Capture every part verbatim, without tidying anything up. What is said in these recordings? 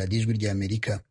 radiyo ijwi ry'Amerika.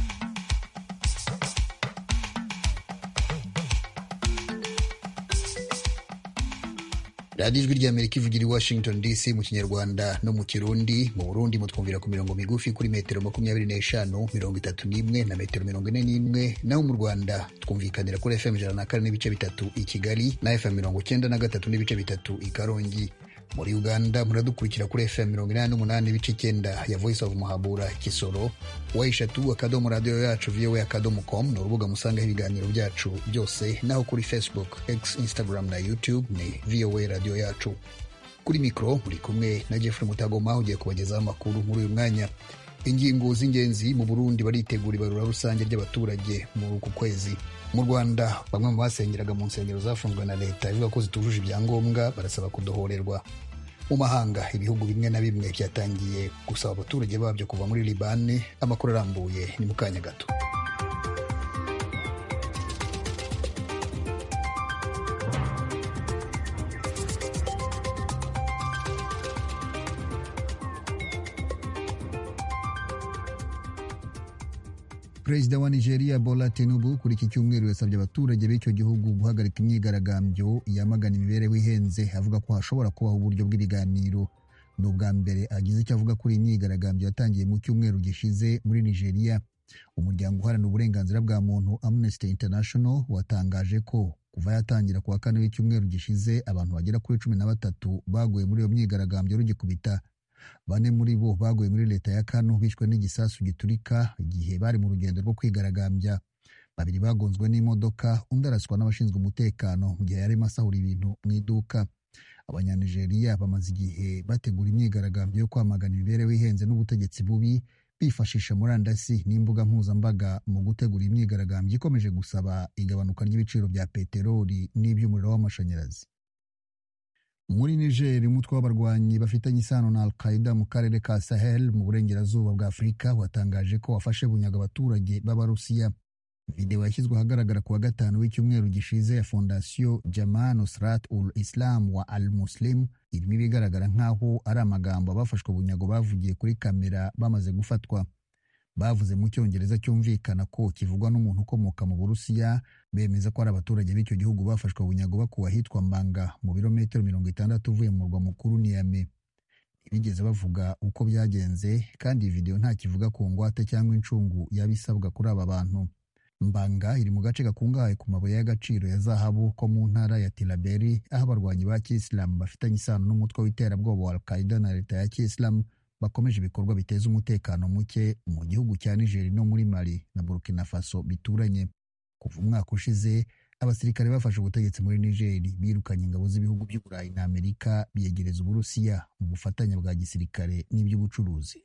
radiyo ijwi ry'Amerika ivugira i Washington D C mu Kinyarwanda no mu Kirundi. Mu Burundi mutwumvira ku mirongo migufi kuri metero makumyabiri n'eshanu, mirongo itatu n'imwe na metero mirongo ine n'imwe, naho mu Rwanda twumvikanira kuri F M ijana na kane n'ibice bitatu i Kigali na F M mirongo cyenda na gatatu n'ibice bitatu i Karongi. Muri Uganda muradukurikira kuri F M mirongo inani n'umunani n'ibice icyenda ya Voice of Muhabura Kisoro, wa eshatu akadomo radio yacu V O A akadomo com ni urubuga musangaho ibiganiro byacu byose, naho kuri Facebook, X, Instagram na YouTube ni V O A radio yacu. Kuri mikro muri kumwe na Jeffrey Mutagoma ugiye kubagezaho amakuru muri uyu mwanya. Ingingo z'ingenzi: mu Burundi baritegura ibarura rusange ry'abaturage muri uku kwezi. Mu Rwanda bamwe mu basengeraga mu nsengero zafunzwe na leta ivuga ko zitujuje ibyangombwa barasaba kudohorerwa. Mu mahanga ibihugu bimwe na bimwe byatangiye gusaba abaturage babyo kuva muri Libani. Amakuru arambuye ni mu kanya gato. Perezida wa Nigeria Bola Tinubu kuri iki cyumweru yasabye abaturage b'icyo gihugu guhagarika imyigaragambyo yamagana imibereho ihenze, avuga ko hashobora kubaho uburyo bw'ibiganiro. Ni ubwa mbere agize icyo avuga kuri imyigaragambyo yatangiye mu cyumweru gishize muri Nigeria. Umuryango uharanira uburenganzira bwa muntu Amnesty International watangaje ko kuva yatangira kuwa kane w'icyumweru gishize abantu bagera kuri cumi na batatu baguye muri iyo myigaragambyo rugikubita. Bane muri bo baguye muri leta ya Kano bishwe n'igisasu giturika igihe bari mu rugendo rwo kwigaragambya. Babiri bagonzwe n'imodoka, undi araswa n'abashinzwe umutekano mu gihe yarimo asahura ibintu mu iduka. Abanyanigeria bamaze igihe bategura imyigaragambyo yo kwamagana imibereho ihenze n'ubutegetsi bubi, bifashisha murandasi n'imbuga mpuzambaga mu gutegura imyigaragambyo ikomeje gusaba igabanuka ry'ibiciro bya peteroli n'iby'umuriro w'amashanyarazi. Muri Niger, umutwe w'abarwanyi bafitanye isano na Al-Qaeda mu karere ka Sahel mu burengerazuba bwa Afurika watangaje ko wafashe bunyaga abaturage b'Abarusiya. Video yashyizwe ahagaragara kuwa gatanu w'icyumweru gishize ya Fondation Jama Nusrat ul-Islam wa Al-Muslim irimo ibigaragara nk'aho ari amagambo abafashwe bunyago bavugiye kuri kamera bamaze gufatwa. Bavuze mu Cyongereza cyumvikana ko kivugwa n'umuntu ukomoka mu Burusiya, bemeza ko ari abaturage b'icyo gihugu bafashwe bunyago bakuwe ahitwa Mbanga mu birometero mirongo itandatu uvuye mu murwa mukuru Niamey. Ntibigeze bavuga uko byagenze, kandi iyi video nta kivuga ku ngwate cyangwa incungu yabisabwa kuri aba bantu. Mbanga iri mu gace gakungahaye ku mabuye y'agaciro ya zahabu ko mu ntara ya Tilaberi, aho abarwanyi ba Kiyisilamu bafitanye isano n'umutwe w'iterabwoba wa Al-Qaeda na leta ya Kiyisilamu bakomeje ibikorwa biteza umutekano muke mu gihugu cya Niger no muri Mali na Burkina Faso bituranye. Kuva umwaka ushize abasirikare bafashe ubutegetsi muri Niger birukanye ingabo z'ibihugu by'u Burayi na Amerika biyegereza Uburusiya mu bufatanye bwa gisirikare n'iby'ubucuruzi.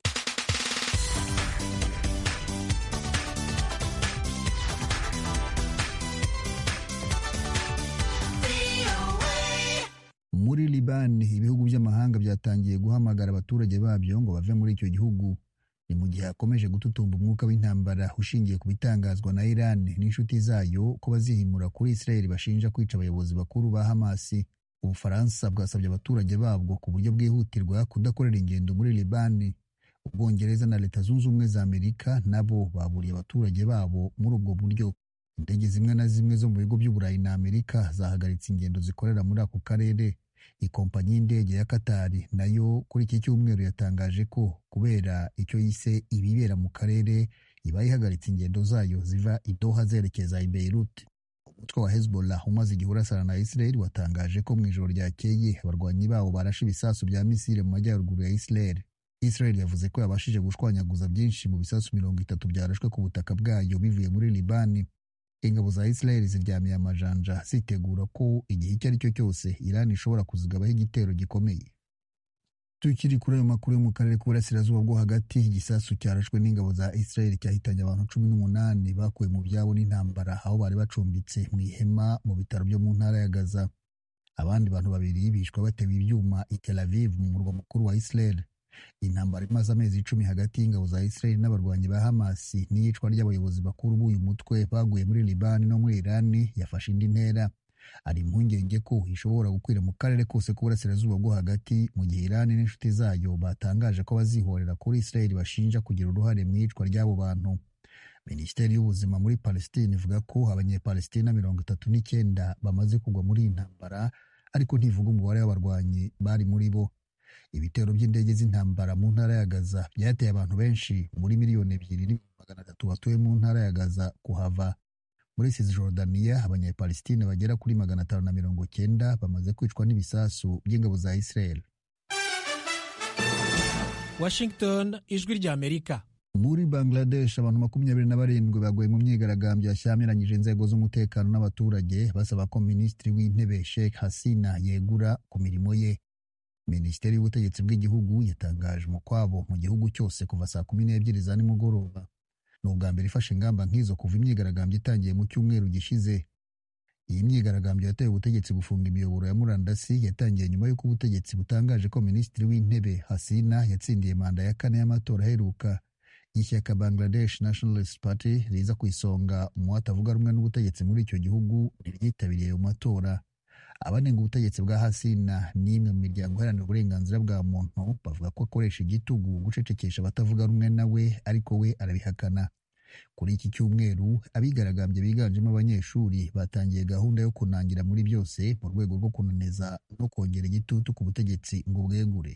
Muri Libani ibihugu by'amahanga byatangiye guhamagara abaturage babyo ngo bave muri icyo gihugu. Ni mu gihe hakomeje gututumba umwuka w'intambara ushingiye ku bitangazwa na Iran n'inshuti zayo ko bazihimura kuri Israel bashinja kwica abayobozi bakuru ba Hamas. Ubufaransa bwasabye abaturage babwo ku buryo bwihutirwa kudakorera ingendo muri Libani. Ubwongereza na Leta Zunze Ubumwe za Amerika nabo baburiye abaturage babo muri ubwo buryo. Indege zimwe na zimwe zo mu bigo by'u Burayi na Amerika zahagaritse ingendo zikorera muri ako karere. Ikompanyi y'indege ya Qatar nayo kuri iki cyumweru yatangaje ko kubera icyo yise ibibera mu karere iba ihagaritse ingendo zayo ziva i Doha zerekeza i Beirut. Umutwe wa Hezbollah umaze igihe urasana na Israel watangaje ko mu ijoro ryakeye abarwanyi bawo barashe ibisasu bya misile mu majyaruguru ya Israel. Israel yavuze ko yabashije gushwanyaguza byinshi mu bisasu mirongo itatu byarashwe ku butaka bwayo bivuye muri Libani. Ingabo za Israel ziryamiye amajanja zitegura ko igihe icyo ari cyo cyose Iran ishobora kuzigabaho igitero gikomeye. Tukiri kuri ayo makuru yo mu karere k'uburasirazuba bwo hagati, igisasu cyarashwe n'ingabo za Israel cyahitanye abantu cumi n'umunani bakuwe mu byabo n'intambara aho bari bacumbitse mu ihema mu bitaro byo mu ntara ya Gaza. Abandi bantu babiri bishwe batewe ibyuma i Tel Aviv mu murwa mukuru wa Israel. Intambara imaze amezi icumi hagati y'ingabo za Israel n'abarwanyi ba Hamas n'iyicwa ry'abayobozi bakuru b'uyu mutwe baguye muri Libani no muri Iran yafashe indi ntera. ari impungenge ko ishobora gukwira mu karere kose k'uburasirazuba bwo hagati mu gihe Irani n'inshuti zayo batangaje ko bazihorera kuri Israel bashinja kugira uruhare mu iyicwa ry'abo bantu. Minisiteri y'ubuzima muri Palestine ivuga ko abanyepalestina mirongo itatu n'icyenda bamaze kugwa muri iyi ntambara, ariko ntivuga umubare w'abarwanyi bari muri bo. Ibitero by'indege z'intambara mu ntara ya Gaza byateye abantu benshi muri miliyoni ebyiri n'ibihumbi magana atatu batuye mu ntara ya Gaza kuhava. Muri Cisjordania abanyepalestina bagera kuri magana atanu na mirongo cyenda bamaze kwicwa n'ibisasu by'ingabo za Israel. Washington, ijwi ry'Amerika. Muri Bangladesh abantu makumyabiri na barindwi baguye mu myigaragambyo yashyamiranyije inzego z'umutekano n'abaturage basaba ko Minisitiri w'Intebe Sheikh Hasina yegura ku mirimo ye. Minisiteri y'ubutegetsi bw'igihugu yatangaje umukwabo mu gihugu cyose kuva saa kumi n'ebyiri za nimugoroba. Ni ubwa mbere ifashe ingamba nk'izo kuva imyigaragambyo itangiye mu cyumweru gishize. Iyi myigaragambyo yateye ubutegetsi gufunga imiyoboro ya murandasi yatangiye nyuma y'uko ubutegetsi butangaje ko Minisitiri w'Intebe Hasina yatsindiye manda ya kane y'amatora aheruka. Ishyaka Bangladesh Nationalist Party riza ku isonga mu batavuga rumwe n'ubutegetsi muri icyo gihugu ryitabiriye ayo matora. Abanenga ubutegetsi bwa Hasina n'imwe mu miryango iharanira uburenganzira bwa muntu bavuga ko akoresha igitugu gucecekesha abatavuga rumwe nawe, ariko we arabihakana. Kuri iki cyumweru abigaragambye biganjemo abanyeshuri batangiye gahunda yo kunangira muri byose mu rwego rwo kunaniza no kongera igitutu ku butegetsi ngo bwegure.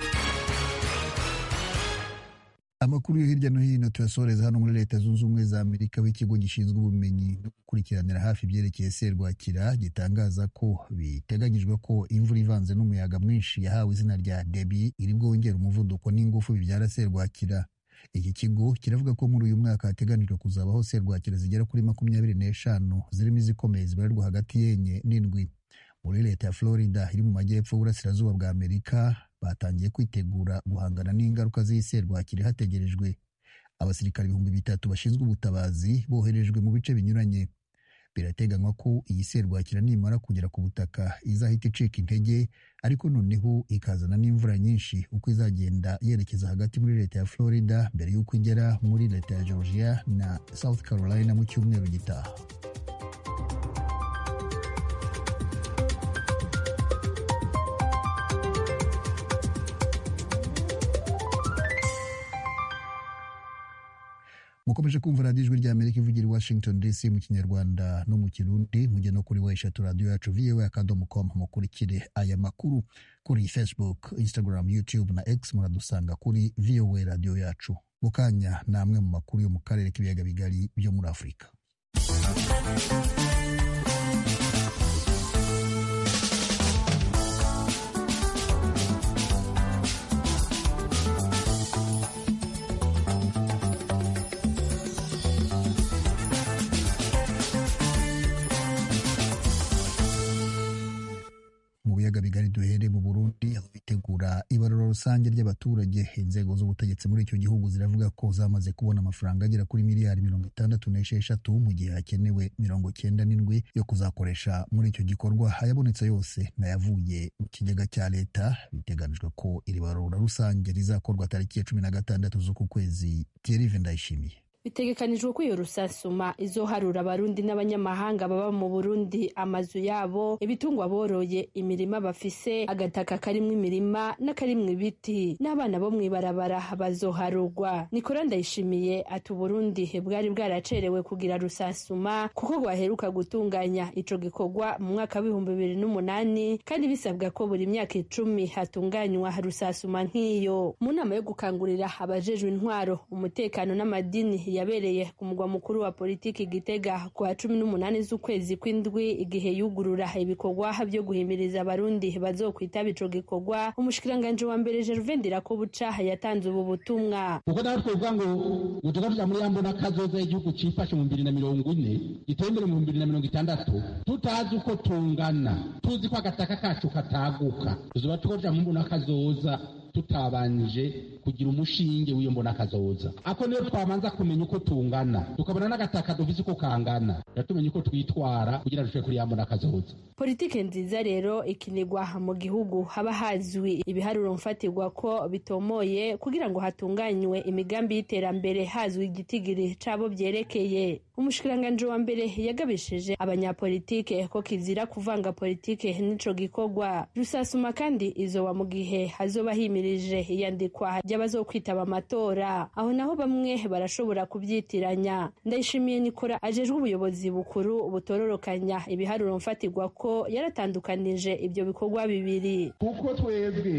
Amakuru yo hirya no hino tuyasoreza hano muri Leta Zunze Ubumwe za Amerika, w'ikigo gishinzwe ubumenyi no gukurikiranira hafi ibyerekeye serwakira gitangaza ko biteganyijwe ko imvura ivanze n'umuyaga mwinshi yahawe izina rya Debby iri bwongera umuvuduko n'ingufu bibyara serwakira. Iki kigo kiravuga ko muri uyu mwaka hateganijwe kuzabaho serwakira zigera kuri makumyabiri n'eshanu zirimo izikomeye zibarirwa hagati y'enye n'indwi. Muri leta ya Florida iri mu majyepfo y'uburasirazuba bwa Amerika batangiye kwitegura guhangana n'ingaruka z'iserwakira hategerejwe. Abasirikare ibihumbi bitatu bashinzwe ubutabazi boherejwe mu bice binyuranye. Birateganywa ko iyi serwakira nimara kugera ku butaka izahita icika intege, ariko noneho ikazana n'imvura nyinshi uko izagenda yerekeza hagati muri leta ya Florida mbere y'uko igera muri leta ya Georgia na South Carolina mu cyumweru gitaha. Mukomeje kumva radiyo ijwi ry'Amerika ivugira i Washington D C mu Kinyarwanda no mu Kirundi. Mujye no kuri weshatu radiyo yacu V O A akadomo com mukurikire aya makuru kuri Facebook, Instagram, YouTube na X. Muradusanga kuri V O A radiyo yacu. Mukanya na amwe mu makuru yo mu karere k'ibiyaga bigari byo muri Afurika. Bigari duhere mu Burundi aho bitegura ibarura rusange ry'abaturage. Inzego z'ubutegetsi muri icyo gihugu ziravuga ko zamaze kubona amafaranga agera kuri miliyari mirongo itandatu n'esheshatu mu gihe hakenewe mirongo cyenda n'indwi yo kuzakoresha muri icyo gikorwa. Ayabonetse yose nayavuye mu kigega cya leta. Biteganijwe ko iri barura rusange rizakorwa tariki ya cumi na gatandatu z'uku kwezi. Thierry Vendayishimiye. Bitegekanijwe ko iyo rusasuma izoharura abarundi n'abanyamahanga baba mu Burundi amazu yabo, ibitungwa boroye, imirima bafise, agataka karimwo imirima n'akarimwo ibiti, n'abana bo mwibarabara bazoharurwa. Nicola Ndayishimiye ati Burundi bwari bwaracerewe kugira rusasuma kuko bwaheruka gutunganya ico gikorwa mu mwaka w'ibihumbi bibiri n'umunani, kandi bisabwa ko buri myaka icumi hatunganywa rusasuma nk'iyo. Mu nama yo gukangurira abajejwe intwaro, umutekano n'amadini yabereye ku mugwa mukuru wa politiki Gitega kwa cumi n'umunani z'ukwezi kw'indwi igihe yugurura ibikorwa byo guhimiriza abarundi bazokwitaba ico gikorwa, umushikiranganje wa mbere Gervais Ndirakobuca yatanze ubu butumwa. Kuko natwe uvuga ngo utugaruza muri yambona kazoza igihugu cifashe mu bibiri na mirongo ine giteye imbere mu bibiri na mirongo itandatu, tutazi uko tungana, tuzi ko agataka kacu kataguka, tuzoba tugoja mu mbona kazoza tutabanje kugira umushinge w'iyo mbona kazoza. Ako niyo twamanza kumenya uko tungana, tukabona n'agataka dufise uko kangana, yatumenya uko twitwara kugira dushike kuri ya mbona kazoza. Politike nziza rero ikinigwa mu gihugu haba hazwi ibiharuro mfatirwa ko bitomoye kugira ngo hatunganywe imigambi y'iterambere, hazwi igitigiri cabo byerekeye. Umushikiranganje wa mbere yagabishije abanyapolitike ko kizira kuvanga politike n'ico gikorwa. Rusasuma kandi izoba mu gihe hazoba himirije iyandikwa ry'abazokwitaba amatora, aho naho bamwe barashobora kubyitiranya. Ndayishimiye Nikora ajejwe ubuyobozi bukuru butororokanya ibiharuro mfatirwa ko yaratandukanije ibyo bikorwa bibiri. Kuko twebwe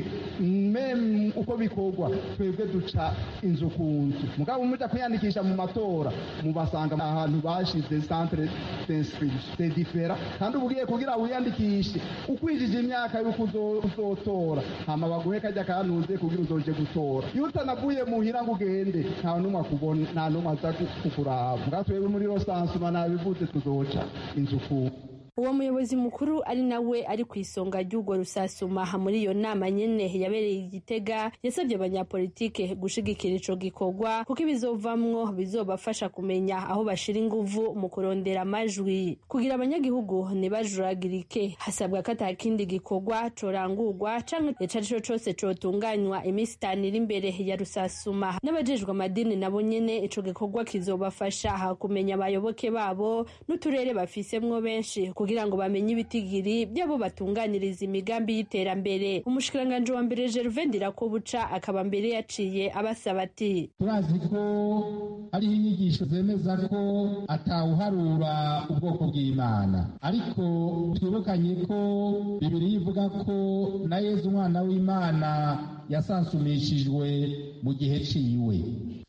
meme uko bikorwa twebwe duca inzu ku nzu, mugabo muja kwiyandikisha mu matora mubasanga ahantu bashize centre d'inscription different, kandi ubugiye kugira wiyandikishe ukwijije imyaka yuko uzotora hama baguhe kajya kanuze kugira uzoje gutora. Iyo utanavuye muhira ngo ugende nta numwe akubona, nta numwe aza kukuraba. Mugabo twebwe muri Rosansuma nabivuze tuzoca inzu ku. Uwo muyobozi mukuru ari nawe ari ku isonga ry'urwo rusasuma muri iyo nama nyene yabereye Igitega, yasabye abanyapolitike gushigikira ico gikorwa kuko ibizovamwo bizobafasha kumenya aho bashira inguvu mu kurondera amajwi. Kugira abanyagihugu ntibajuragirike, hasabwa ko atakindi gikorwa corangurwa canke icarico cose cotunganywa imisi itanu iri imbere ya rusasuma. N'abajejwe amadini nabo nyene ico gikorwa kizobafasha kumenya abayoboke babo n'uturere bafisemwo benshi kugira ngo bamenye ibitigiri byabo batunganiriza imigambi y'iterambere. Umushikiranganje wa mbere Gervais Ndirakobuca akaba mbere yaciye abasaba ati: turazi ko ari inyigisho zemeza ko atawuharura ubwoko bw'Imana, ariko twibukanye ko Bibiliya ivuga ko na Yezu umwana w'Imana yasansumishijwe mu gihe ciwe.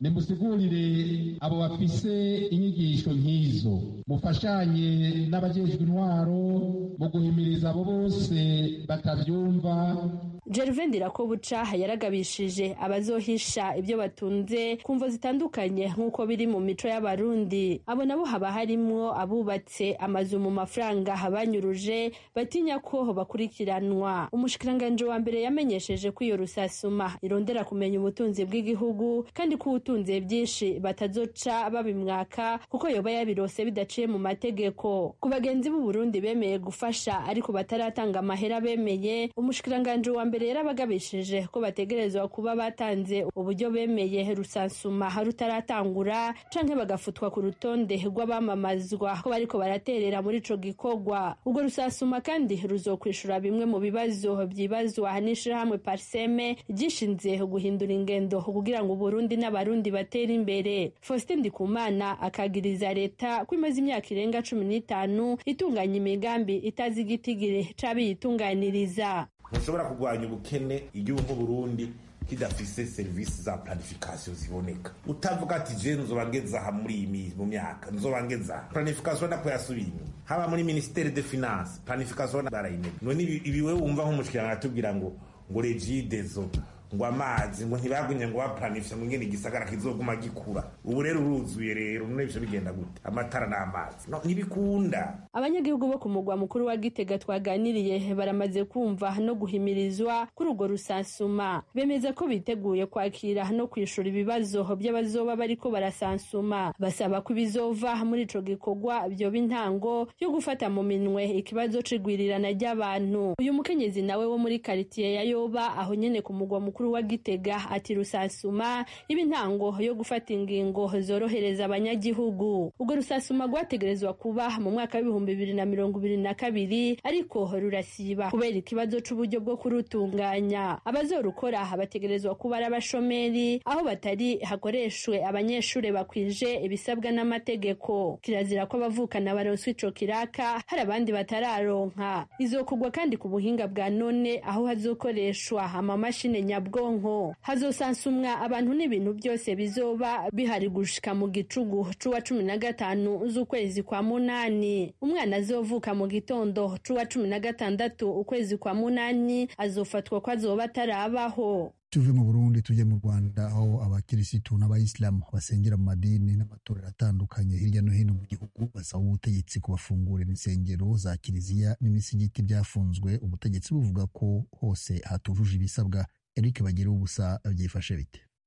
Nimusigurire abo bafise inyigisho nk'izo, mufashanye n'abajejwe intwaro mu guhimiriza abo bose batavyumva. Gervais Ndirakobuca yaragabishije abazohisha ibyo batunze kumvo zitandukanye nk'uko biri mu mico y'Abarundi. Abo nabo haba harimwo abubatse amazu mu mafaranga habanyuruje batinya ko bakurikiranwa. Umushikiranganje wa mbere yamenyesheje ko iyo rusasuma irondera kumenya ubutunzi bw'igihugu kandi ko ubutunzi byinshi batazoca babimwaka kuko yoba yabirose bidaciye mu mategeko. Ku bagenzi b'u Burundi bemeye gufasha ariko bataratanga amahera bemeye, umushikiranganje wa mbere yarabagabishije ko bategerezwa kuba batanze uburyo bemeye rusansuma rutaratangura canke bagafutwa ku rutonde rw'abamamazwa ko bariko baraterera muri ico gikorwa. Ubwo rusasuma kandi ruzokwishura bimwe mu bibazo byibazwa n'ishirahamwe Parseme gishinze guhindura ingendo kugira ngo Burundi n'Abarundi batera imbere. Faustin Ndikumana akagiriza leta ko imaze imyaka irenga cumi n'itanu itunganya imigambi itazi igitigiri c'abiyitunganiriza. Ntushobora kurwanya ubukene igihugu nk'Uburundi kidafise service za planification ziboneka. Utavuga ati je nzobangeza ha muri iyi mu myaka nzobangeza planification nako yasubiye haba muri ministère des finances planification barayime. None ibi wewe wumva nk'umushikiranga atubwira ngo ngo regidezo ngo amazi ngo ntibagumye ngo baplanifya ngo ngene igisagara kizoguma gikura. Ubu rero uruzuye rero none byo bigenda gute? Amatara n'amazi no ntibikunda. Abanyagihugu bo ku mugwa mukuru wa Gitega twaganiriye baramaze kumva no guhimirizwa kuri urwo rusansuma. Bemeza ko biteguye kwakira no kwishura ibibazo by'abazoba bariko barasansuma. Basaba ko bizova muri ico gikorwa byo bintango yo gufata mu minwe ikibazo cigwirirana ry'abantu. Uyu mukenyezi nawe wo muri quartier ya Yoba aho nyene ku mugwa mukuru wa Gitega ati rusasuma ibintango yo gufata ingingo zorohereza abanyagihugu. Ubwo rusasuma rwategerezwa kuba mu mwaka w'ibihumbi bibiri na mirongo ibiri na kabiri ariko rurasiba kubera ikibazo c'uburyo bwo kurutunganya. Abazorukora bategerezwa kuba ari abashomeri aho batari hakoreshwe abanyeshure bakwije ibisabwa n'amategeko. Kirazira ko abavukana baronswe ico kiraka hari abandi batararonka. Izokugwa kandi ku buhinga bwa none aho hazokoreshwa amamashine nyabwonko. Hazosansumwa abantu n'ibintu byose bizoba bihari gushika mu gicugu c'uwa cumi na gatanu z'ukwezi kwa munani. Umwana azovuka mu gitondo c'uwa cumi na gatandatu ukwezi kwa munani azofatwa ko azoba atarabaho. Tuve mu Burundi tuje mu Rwanda aho abakirisitu n'abayisilamu basengera mu madini n'amatorero atandukanye hirya no hino mu gihugu basaba ubutegetsi kubafungurira insengero za kiliziya n'imisigiti byafunzwe, ubutegetsi buvuga ko hose hatujuje ibisabwa. Eric Bagira ubusa byifashe bite?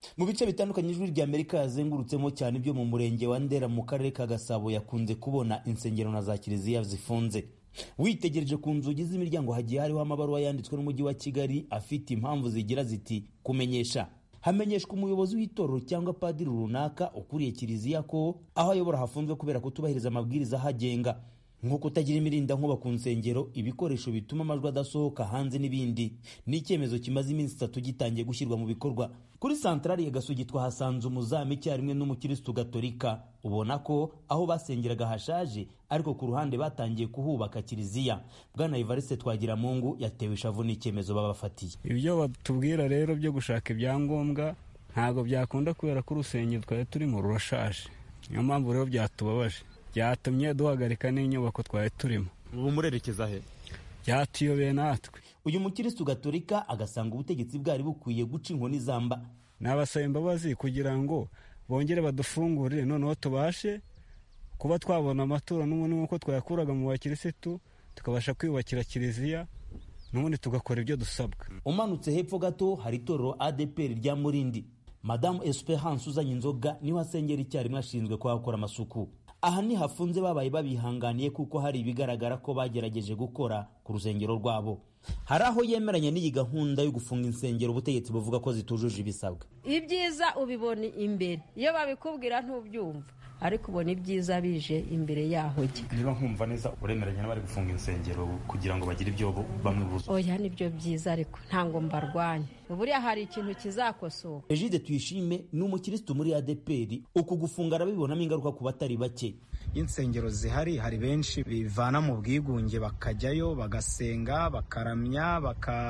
Mu bice bitandukanye ijwi rya Amerika yazengurutsemo cyane ibyo mu murenge wa Ndera mu karere ka Gasabo yakunze kubona insengero na za kiliziya zifunze. Witegereje ku nzugi z'imiryango hagiye hariho amabaruwa yanditswe n'umujyi wa Kigali afite impamvu zigira ziti kumenyesha. Hamenyeshwa umuyobozi w'itorero cyangwa padiri runaka ukuriye kiliziya ko aho ayobora hafunzwe kubera kutubahiriza amabwiriza hagenga, nko kutagira imirinda nkuba ku nsengero, ibikoresho bituma amajwi adasohoka hanze n'ibindi. Ni icyemezo kimaze iminsi itatu gitangiye gushyirwa mu bikorwa. Kuri santrali ya Gasogi twahasanze umuzamu icyarimwe n'umukirisitu gatolika. Ubona ko aho basengeraga hashaje, ariko ku ruhande batangiye kuhubaka kiliziya. Bwana Evariste Twagiramungu yatewe ishavu n'icyemezo babafatiye. Ibyo batubwira rero byo gushaka ibyangombwa ntabwo byakunda kubera ko urusengero twari turimo rurashaje. Niyo mpamvu rero byatubabaje, byatumye duhagarika n'inyubako twari turimo. Ubu murerekeza he? Byatuyobeye natwe. Uyu mukirisitu gatolika agasanga ubutegetsi bwari bukwiye guca inkoni zamba. Nabasaba imbabazi kugira ngo bongere badufungurire, noneho tubashe kuba twabona amaturo n'ubundi nk'uko twayakuraga mu bakirisitu, tukabasha kwiyubakira kiliziya n'ubundi tugakora ibyo dusabwa. Umanutse hepfo gato hari itorero A D P R rya Murindi. Madamu Esperance uzanye inzoga niho asengera icyarimwe ashinzwe kuhakora amasuku. Aha ni hafunze babaye babihanganiye kuko hari ibigaragara ko bagerageje gukora ku rusengero rwabo. Hari aho yemeranya n'iyi gahunda yo gufunga insengero ubutegetsi buvuga ko zitujuje ibisabwa. Ibyiza ubibona imbere, iyo babikubwira ntubyumva, ariko ubona ibyiza bije imbere yaho jye. Niba nkumva neza uremeranya n'abari gufunga insengero kugira ngo bagire ibyo bamwe buzo. Oya nibyo byiza, ariko ntango mbarwanya. Buriya hari ikintu kizakosoka. Egide Tuyishime ni umukirisitu muri A D P R. Uku gufunga arabibonamo ingaruka ku batari bake. Insengero zihari hari benshi bivana mu bwigunge bakajyayo bagasenga bakaramya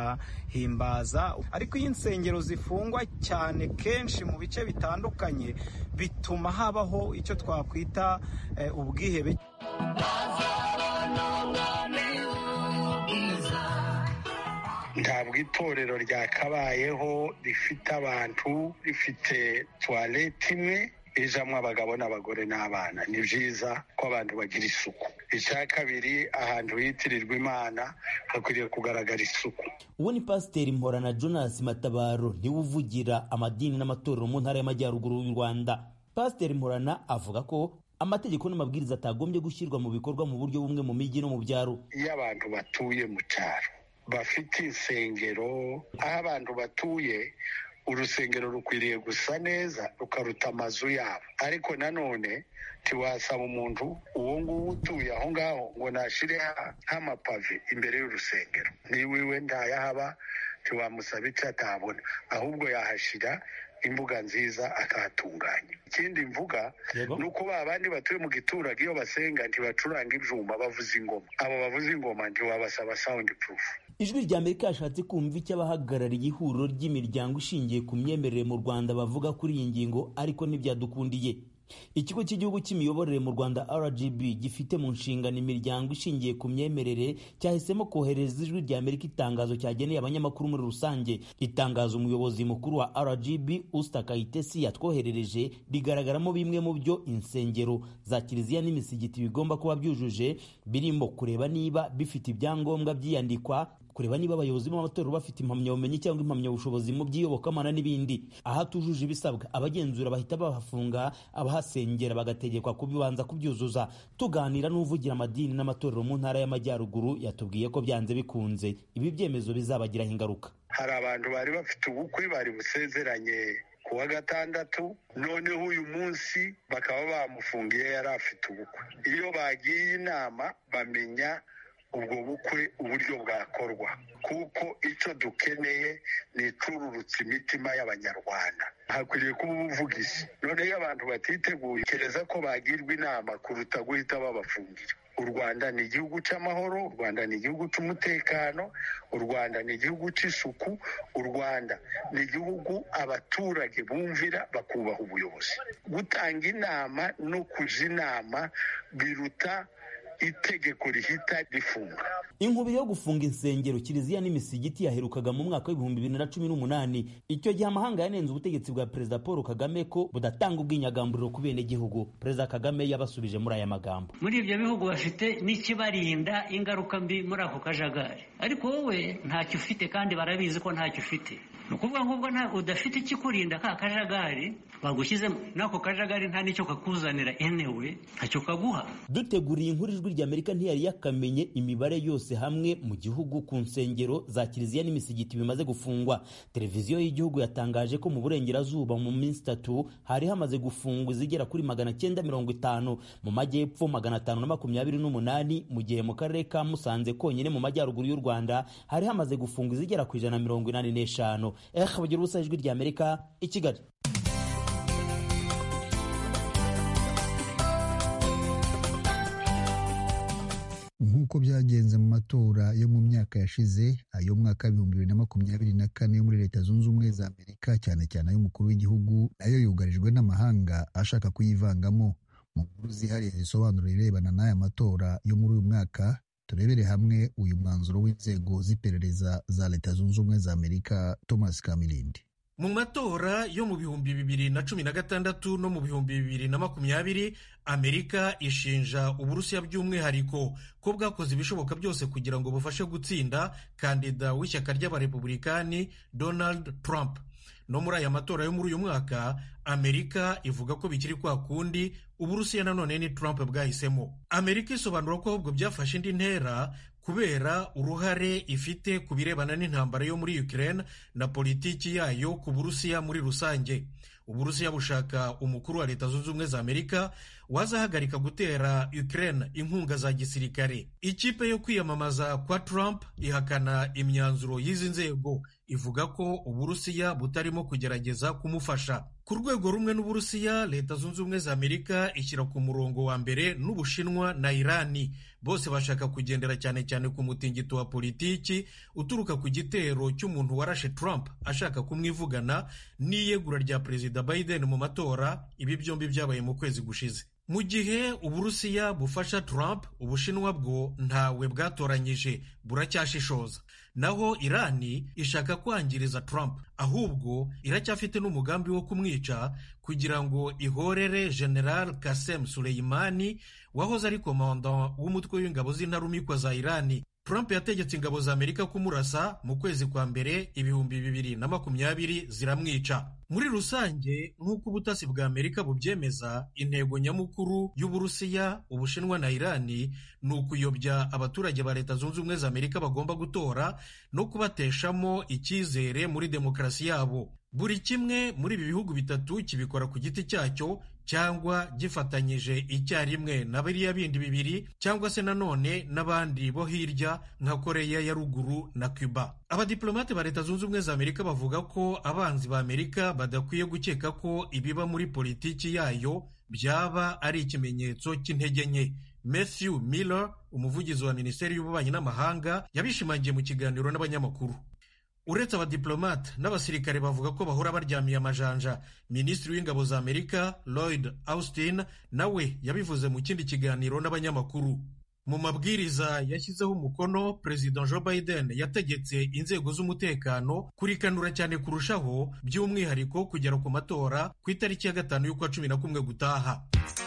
bakahimbaza, ariko iyi insengero zifungwa cyane kenshi mu bice bitandukanye bituma habaho icyo twakwita eh, ubwihebe. Ntabwo itorero ryakabayeho rifite abantu rifite toilette imwe ijamwo abagabo n'abagore n'abana. Ni byiza ko abantu bagira isuku. Icya kabiri, ahantu hitirirwa Imana hakwiriye kugaragara isuku. Uwo ni Pasiteri Mporana Jonas Matabaro, niwe uvugira amadini n'amatorero mu ntara y'Amajyaruguru y'u Rwanda. Pasiteri Mporana avuga ko amategeko n'amabwiriza atagombye gushyirwa mu bikorwa mu buryo bumwe mu mijyi no mu byaro. Iyo abantu batuye mu cyaro bafite insengero, aho abantu batuye urusengero rukwiriye gusa neza rukaruta amazu yabo. Ariko nanone tiwasaba umuntu uwo nguwo utuye aho ngaho ngo nashire nk'amapave imbere y'urusengero, niwiwe ndayahaba tiwamusaba icyo atabona, ahubwo yahashira imbuga nziza akahatunganya. Ikindi mvuga ni uko ba bandi batuye mu giturage iyo basenga ntibacuranga ibyuma, bavuza ingoma. Abo bavuza ingoma ntiwabasaba sound proof. Ijwi rya Amerika yashatse kumva icyo abahagarariye ihuriro ry'imiryango ishingiye ku myemerere mu Rwanda bavuga kuri iyi ngingo, ariko ntibyadukundiye. Ikigo cy'igihugu cy'imiyoborere mu Rwanda R G B gifite mu nshingano imiryango ishingiye ku myemerere cyahisemo kohereza ijwi rya Amerika itangazo cyageneye abanyamakuru muri rusange. Itangazo umuyobozi mukuru wa R G B Usta Kayitesi yatwoherereje rigaragaramo bimwe mu byo insengero za kiliziya n'imisigiti bigomba kuba byujuje, birimo kureba niba bifite ibyangombwa byiyandikwa, kureba niba abayobozi b'amatorero bafite impamyabumenyi cyangwa impamyabushobozi mu by'iyobokamana n'ibindi. Aha tujuje ibisabwa, abagenzura bahita bahafunga, abahasengera bagategekwa kubibanza kubyuzuza. Tuganira n'uvugira amadini n'amatorero mu ntara y'Amajyaruguru yatubwiye ko byanze bikunze ibi byemezo bizabagiraho ingaruka. Hari abantu bari bafite ubukwe bari busezeranye ku wa gatandatu, noneho uyu munsi bakaba bamufungiye yari afite ubukwe. Iyo bagiye inama bamenya ubwo bukwe uburyo bwakorwa, kuko icyo dukeneye ni icururutsa imitima y'Abanyarwanda. Hakwiriye kuba ubuvugizi. None iyo abantu batiteguye kereza ko bagirwa inama kuruta guhita babafungira. U Rwanda ni igihugu cy'amahoro, u Rwanda ni igihugu cy'umutekano, u Rwanda ni igihugu cy'isuku, u Rwanda ni igihugu abaturage bumvira bakubaha ubuyobozi. Gutanga inama no kuja inama biruta itegeko rihita rifunga. Inkubiri yo gufunga insengero, kiliziya n'imisigiti yaherukaga mu mwaka w'ibihumbi bibiri na cumi n'umunani. Icyo gihe amahanga yanenze ubutegetsi bwa Perezida Paul Kagame ko budatanga ubwinyagamburiro ku bene gihugu. Perezida Kagame yabasubije muri aya magambo: muri ibyo bihugu bafite n'ikibarinda ingaruka mbi muri ako kajagari, ariko wowe ntacyo ufite kandi barabizi ko ntacyo ufite. ni ukuvuga nk'ubwo udafite ikikurinda ka kajagari bagushyizemo, n'ako kajagari nta n'icyo kakuzanira enewe ntacyo kaguha. Duteguriye inkuru ijwi ry'Amerika ntiyari yakamenye imibare yose hamwe mu gihugu ku nsengero za kiliziya n'imisigiti bimaze gufungwa. Televiziyo y'igihugu yatangaje ko mu burengerazuba mu minsi itatu hari hamaze gufungwa zigera kuri magana cyenda mirongo itanu, mu majyepfo magana atanu na makumyabiri n'umunani, mu gihe mu karere ka Musanze konyine mu majyaruguru y'u Rwanda hari hamaze gufungwa zigera ku ijana na mirongo inani n'eshanu. Eh, bagira ubusa ijwi ry'Amerika i Kigali. nk'uko byagenze mu matora yo mu myaka yashize, ayo mwaka w'ibihumbi bibiri na makumyabiri na kane yo muri Leta Zunze Ubumwe za Amerika, cyane cyane ay'umukuru w'igihugu, nayo yugarijwe n'amahanga ashaka kuyivangamo. Mu nkuru zihariye zisobanura ibirebana n'aya matora yo muri uyu mwaka, turebere hamwe uyu mwanzuro w'inzego z'iperereza za Leta Zunze Ubumwe za Amerika. Thomas Kamilindi. Mu matora yo mu bihumbi bibiri na cumi na gatandatu no mu bihumbi bibiri na makumyabiri, Amerika ishinja Uburusiya by'umwihariko ko bwakoze ibishoboka byose kugira ngo bufashe gutsinda kandida w'ishyaka ry'abarepublikani Donald Trump. No muri aya matora yo muri uyu mwaka, Amerika ivuga ko bikiri kwa kundi Uburusiya nanone ni Trump bwahisemo. Amerika isobanura ko ahubwo byafashe indi ntera kubera uruhare ifite ku birebana n'intambara yo muri Ukraine na politiki yayo ku Burusiya muri rusange. Uburusiya bushaka umukuru wa Leta Zunze Ubumwe za Amerika wazahagarika gutera Ukraine inkunga za gisirikare. Ikipe yo kwiyamamaza kwa Trump ihakana imyanzuro y'izi nzego, ivuga ko Uburusiya butarimo kugerageza kumufasha. Ku rwego rumwe n'Uburusiya, Leta Zunze Ubumwe za Amerika ishyira ku murongo wa mbere n'Ubushinwa na Irani. Bose bashaka kugendera cyane cyane ku mutingito wa politiki uturuka ku gitero cy'umuntu warashe Trump ashaka kumwivugana n'iyegura rya Perezida Biden mu matora. Ibi byombi byabaye mu kwezi gushize. Mu gihe Uburusiya bufasha Trump, Ubushinwa bwo ntawe bwatoranyije, buracyashishoza. Naho Irani ishaka kwangiriza Trump, ahubwo iracyafite n'umugambi wo kumwica kugira ngo ihorere General Qasem Soleimani wahoze ari komanda w'umutwe w'ingabo z'intarumikwa za Irani. Trump yategetse ingabo za Amerika kumurasa mu kwezi kwa mbere ibihumbi bibiri na makumyabiri ziramwica. Muri rusange, nk'uko ubutasi bwa Amerika bubyemeza, intego nyamukuru y'Uburusiya, Ubushinwa na Irani ni ukuyobya abaturage ba Leta Zunze Ubumwe za Amerika bagomba gutora no kubateshamo icyizere muri demokarasi yabo. Buri kimwe muri ibi bihugu bitatu kibikora ku giti cyacyo cyangwa gifatanyije icyarimwe na biriya bindi bibiri, cyangwa se nanone n'abandi bo hirya nka Koreya ya ruguru na Cuba. Abadiplomate ba Leta Zunze Ubumwe za Amerika bavuga ko abanzi ba Amerika badakwiye gukeka ko ibiba muri politiki yayo byaba ari ikimenyetso cy'intege nke. Matthew Miller, umuvugizi wa Minisiteri y'Ububanyi n'Amahanga, yabishimangiye mu kiganiro n'abanyamakuru. Uretse abadiplomate n'abasirikare bavuga ko bahora baryamiye amajanja, Minisitiri w'Ingabo za Amerika Lloyd Austin nawe yabivuze mu kindi kiganiro n'abanyamakuru. Mu mabwiriza yashyizeho umukono, Perezida Joe Biden yategetse inzego z'umutekano kurikanura cyane kurushaho, by'umwihariko kugera ku matora ku itariki ya gatanu y'ukwa cumi na kumwe gutaha.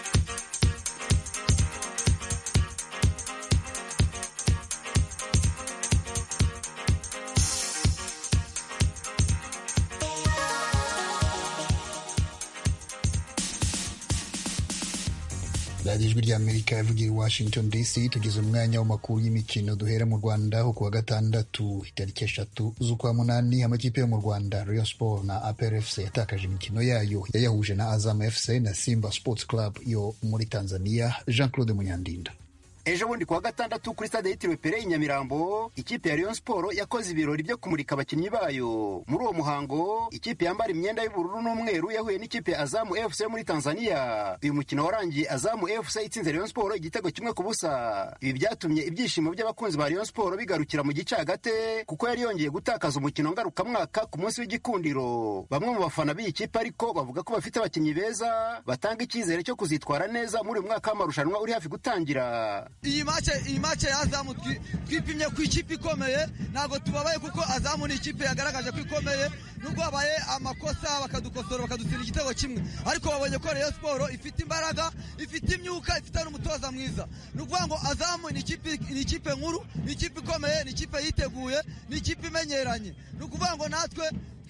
radiyo ijwi ry'Amerika yavugiye i Washington D C. Tugeze umwanya w'amakuru y'imikino, duhera mu Rwanda aho kuwa gatandatu itariki eshatu z'ukwa munani amakipe yo mu Rwanda Rayon Sport na A P R F C yatakaje imikino yayo yayahuje na Azam F C na Simba Sports Club yo muri Tanzania. Jean Claude Munyandinda. Ejo bundi kuwa gatandatu kuri stade yitiriwe Pele i Nyamirambo, ikipe ya Rayon Sport yakoze ibirori byo kumurika abakinnyi bayo. Muri uwo muhango, ikipe yambara imyenda y'ubururu n'umweru yahuye n'ikipe ya Azam F C muri Tanzania. Uyu mukino warangiye Azam F C itsinze Rayon Sport igitego kimwe ku busa. Ibi byatumye ibyishimo by'abakunzi ba Rayon Sport bigarukira mu gice hagati, kuko yari yongeye gutakaza umukino ngarukamwaka ku munsi w'igikundiro. Bamwe mu bafana b'iyi kipe ariko bavuga ko bafite abakinnyi beza batanga icyizere cyo kuzitwara neza muri uyu mwaka w'amarushanwa uri hafi gutangira. Iyi mace iyi mace ya Azamu twipimye ku ikipe ikomeye, ntabwo tubabaye kuko Azamu ni ikipe yagaragaje ko ikomeye, nubwo habaye amakosa bakadukosora bakadutsira igitego kimwe, ariko babonye ko Rayon Sport ifite imbaraga, ifite imyuka, ifite n'umutoza mwiza. Ni ukuvuga ngo Azamu ni ikipe ni ikipe nkuru, ni ikipe ikomeye, ni ikipe yiteguye, ni ikipe imenyeranye. Ni ukuvuga ngo natwe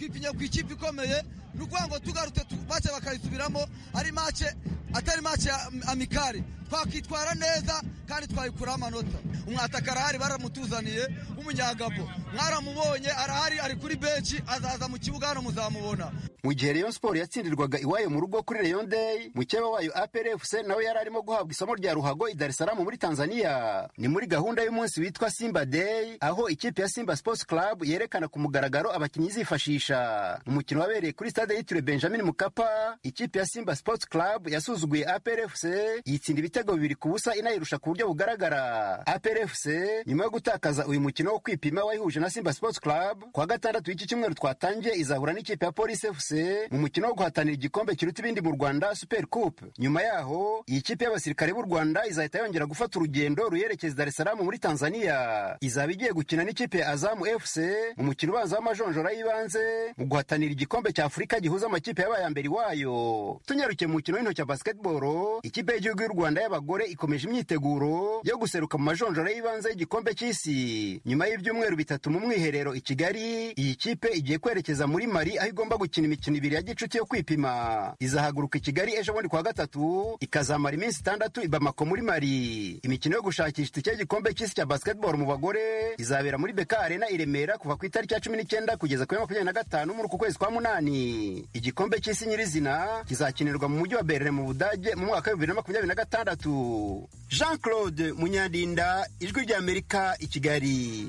twipimye ku ikipe ikomeye ni ukuvuga ngo tugarutse bace bakayisubiramo ari mace atari mace amikari twakitwara neza kandi twayikuraho amanota umwataka arahari baramutuzaniye w'umunyagabo mwaramubonye arahari ari kuri benshi azaza mu kibuga hano muzamubona. Mu gihe Rayon Sport yatsindirwaga iwayo mu rugo kuri Rayon Day, mukeba wayo A P R F C nawe yari arimo guhabwa isomo rya ruhago i Dar es Salaam muri Tanzania. Ni muri gahunda y'umunsi witwa Simba Day, aho ikipe ya Simba Sports Club yerekana ku mugaragaro abakinnyi zifashisha. Umukino wabereye kuri stade yitiriwe Benjamin Mkapa, ikipe ya Simba Sports Club yasuzuguye A P R F C yitsinda ibitego bibiri ku busa inayirusha ku buryo bugaragara. A P R F C nyuma yo gutakaza uyu mukino wo kwipima wayihuje na Simba Sports Club kwa gatandatu w'iki cyumweru twatangiye izahura n'ikipe ya Police F C mu mukino wo guhatanira igikombe kiruta ibindi mu Rwanda Super Coupe. Nyuma yaho iyi kipe y'abasirikare b'u Rwanda izahita yongera gufata urugendo ruyerekeza Dar es Salaam muri Tanzania. Izaba igiye gukina n'ikipe ya Azamu F C mu mukino ubanza w'amajonjora y'ibanze mu guhatanira igikombe cya Afurika gihuza amakipe yabaye mbere wayo. Tunyarukiye mu mukino w'intoki wa basketball, ikipe y'igihugu y'u Rwanda y'abagore ikomeje imyiteguro yo guseruka mu majonjora y'ibanze y'igikombe cy'isi. Nyuma y'ibyumweru bitatu mu mwiherero i Kigali, iyi kipe igiye kwerekeza muri Mali aho igomba gukina imikino ibiri ya gicuti yo kwipima. Izahaguruka i Kigali ejo bundi kwa gatatu ikazamara iminsi itandatu i Bamako muri Mali. Imikino yo gushakisha itike y'igikombe cy'isi cya basketball mu bagore izabera muri Beka Arena i Remera kuva ku itariki ya cumi n'icyenda kugeza kuri makumyabiri na gatanu muri uku kwezi kwa munani. Igikombe cy'isi nyirizina kizakinirwa mu mujyi wa Berlin mu Budage mu mwaka wa bibiri na makumyabiri na gatandatu. Jean-Claude Munyandinda, Ijwi ry'Amerika i Kigali.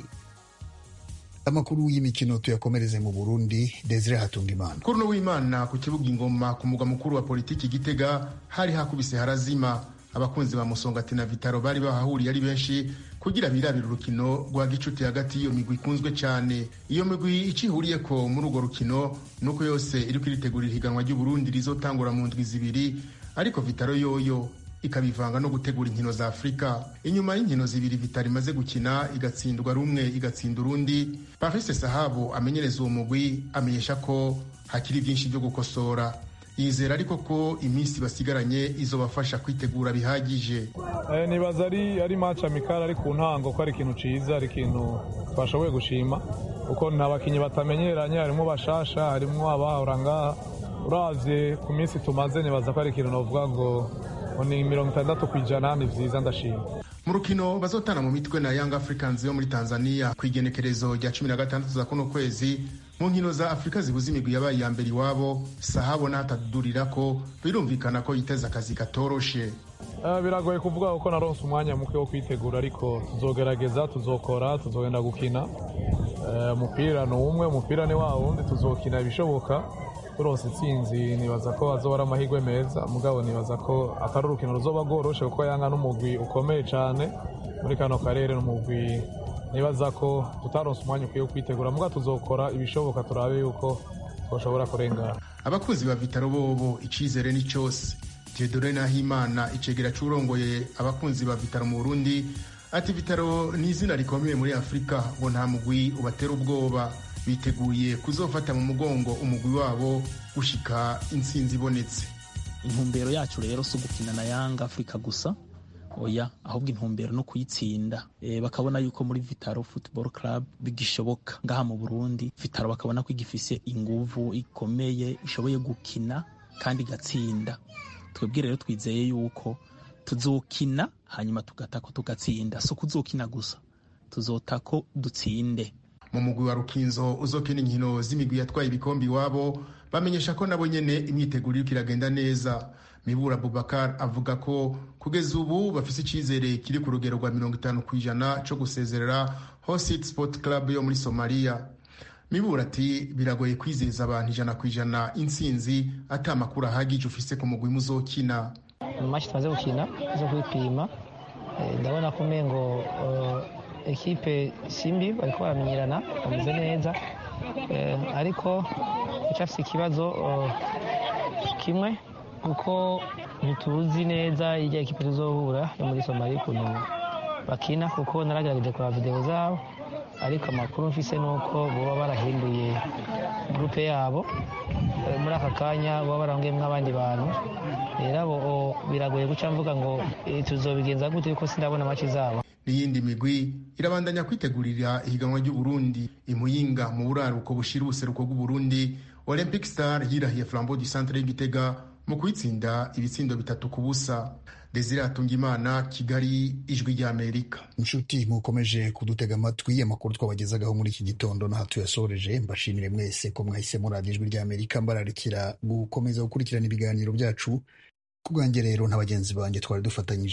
Amakuru y'imikino tuyakomereze mu Burundi. Desire Hatungimana. Kuri no w'Imana ku kibuga Ingoma ku mugwa mukuru wa politiki Gitega hari hakubise harazima. Abakunzi ba Musongati na Vitaro bari bahahuriye ari benshi kugira birabira urukino rwa gicuti hagati iyo migwi ikunzwe cyane. Iyo migwi icihuriye ko muri urwo rukino nuko yose iri kwiritegurira higanwa ry'u Burundi rizotangura mu ndwi zibiri, ariko Vitaro yoyo ikabivanga no gutegura inkino za Afrika. Inyuma y'inkino zibiri Vitaro imaze gukina igatsindwa rumwe igatsinda urundi, Paris Sahabo amenyereza uwo mugwi amenyesha ko hakiri byinshi byo gukosora. Yizera ariko ko iminsi basigaranye izobafasha kwitegura bihagije. Eh, nibaza ari ari match amikara ari ku ntango ko ari ikintu ciza, ari ikintu twashoboye gushima uko n'abakinyi batamenyeranye, harimo bashasha, harimo abahoranga. Uravye ku minsi tumaze nibaza ko ari ikintu novuga ngo ni mirongo itandatu kwijana ni vyiza ndashima. Mu rukino bazotana mu mitwe na Young Africans yo muri Tanzania ku igenekerezo rya cumi na gatandatu za kuno kwezi mu nkino za Afrika zihuza imigwi yabaye ya mbere iwabo. Sahabo natadurira ko birumvikana ko yiteza akazi katoroshe. Uh, biragoye kuvuga uko naronse umwanya muke wo kwitegura, ariko tuzogerageza, tuzokora, tuzogenda gukina. Umupira uh, no umwe, umupira ni wa wundi, tuzokina ibishoboka. Turonse itsinzi nibaza ko azobara amahirwe meza, mugabo nibaza ko atari urukino ruzoba rworoshe kuko Yanga n'umugwi ukomeye cyane muri kano karere, n'umugwi nibaza ko tutaronse umwanya ukwiye kwitegura, mugabo tuzokora ibishoboka turabe yuko twashobora kurengana. Abakuzi ba Vitaro bobo icizere ni cyose. Jedore Nahimana icegera curongoye abakunzi ba Vitaro mu Burundi ati Vitaro ni izina rikomeye muri Afrika, ngo nta mugwi ubatera ubwoba. Biteguye kuzofata mu mugongo umugwi wabo gushika intsinzi ibonetse. Intumbero yacu rero si gukina na Young Africa gusa, oya, ahubwo intumbero no kuyitsinda. E, bakabona yuko muri Vitaro Football Club bigishoboka ngaha mu Burundi. Vitaro bakabona ko igifise inguvu ikomeye ishoboye gukina kandi gatsinda. Twebwe rero twizeye yuko tuzokina hanyuma tugatako tugatsinda, so kuzokina gusa, tuzotako dutsinde. Mu mugwi wa Rukinzo uzokina inkino z'imigwi yatwaye ibikombe iwabo bamenyesha ko nabo nyene imyiteguriro kiragenda neza. Mibura Bubakar avuga ko kugeza ubu bafise icizere kiri ku rugero rwa mirongo itanu kwijana cyo gusezerera Hosit Sport Club yo muri Somalia. Mibura ati biragoye kwizeza abantu ijana kwijana intsinzi ati amakuru ahagije ufise ku mugwi muzokina. Mu match twaze gukina zo kwipima ndabona ko mengo ekipe Simbi bariko baramenyerana bameze neza, ariko icafise ikibazo kimwe kuko ntituzi neza ijya ekipe tuzohura yo muri Somalia ukuntu bakina, kuko naragerageje kwa video zabo, ariko amakuru mfise nuko boba barahinduye groupe yabo muri aka kanya, boba barangiyemwo abandi bantu. Rero abo biragoye guca mvuga ngo tuzobigenza gute kuko sindabona match zabo. n'iyindi migwi irabandanya kwitegurira ihiganwa ry'Uburundi. Imuyinga mu buraruko bushira ubuseruko bw'Uburundi, Olympic Star yirahiye Flambeau du Centre y'Igitega mu kwitsinda ibitsindo bitatu ku busa. Desire Atungimana, Kigali, Ijwi ry'Amerika. Inshuti mukomeje kudutega amatwi, amakuru twabagezagaho muri iki gitondo naho tuyasoreje. Mbashimire mwese ko mwahisemo radiyo Ijwi ry'Amerika, mbararikira gukomeza gukurikirana ibiganiro byacu. Kubwanjye rero nta bagenzi banjye twari dufatanyije